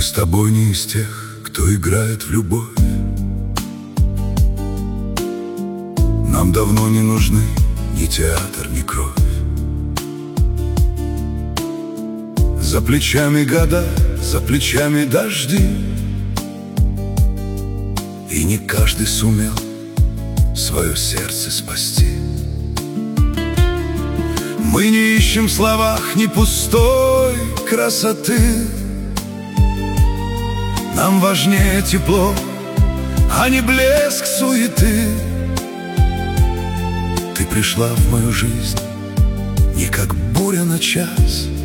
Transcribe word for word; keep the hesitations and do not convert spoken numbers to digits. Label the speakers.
Speaker 1: с тобой не из тех, кто играет в любовь. Нам давно не нужны ни театр, ни кровь. За плечами года, за плечами дожди, и не каждый сумел свое сердце спасти. Мы не ищем в словах ни пустой красоты. Нам важнее тепло, а не блеск суеты. Ты пришла в мою жизнь не как буря на час,